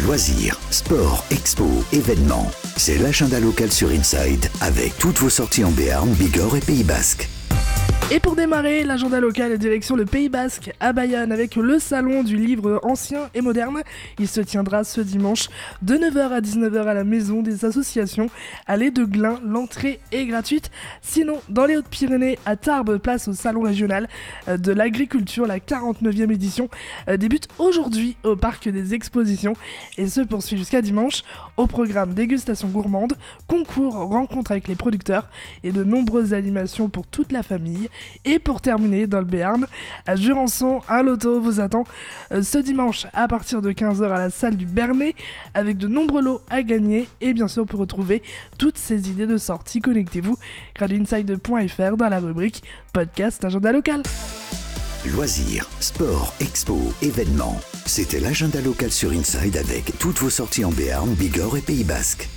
Loisirs, sport, expo, événements. C'est l'agenda local sur Inside avec toutes vos sorties en Béarn, Bigorre et Pays Basque. Et pour démarrer, l'agenda local est direction le Pays Basque à Bayonne avec le salon du livre ancien et moderne. Il se tiendra ce dimanche de 9h à 19h à la maison des associations allée de Glun. L'entrée est gratuite. Sinon, dans les Hautes-Pyrénées, à Tarbes, place au salon régional de l'agriculture. La 49e édition débute aujourd'hui au parc des expositions et se poursuit jusqu'à dimanche. Au programme dégustation gourmande, concours, rencontres avec les producteurs et de nombreuses animations pour toute la famille. Et pour terminer, dans le Béarn, à Jurançon, un loto vous attend ce dimanche à partir de 15h à la salle du Bernet avec de nombreux lots à gagner. Et bien sûr, pour retrouver toutes ces idées de sortie, connectez-vous radioside.fr dans la rubrique podcast agenda local. Loisirs, sport, expo, événements. C'était l'agenda local sur Inside avec toutes vos sorties en Béarn, Bigorre et Pays Basque.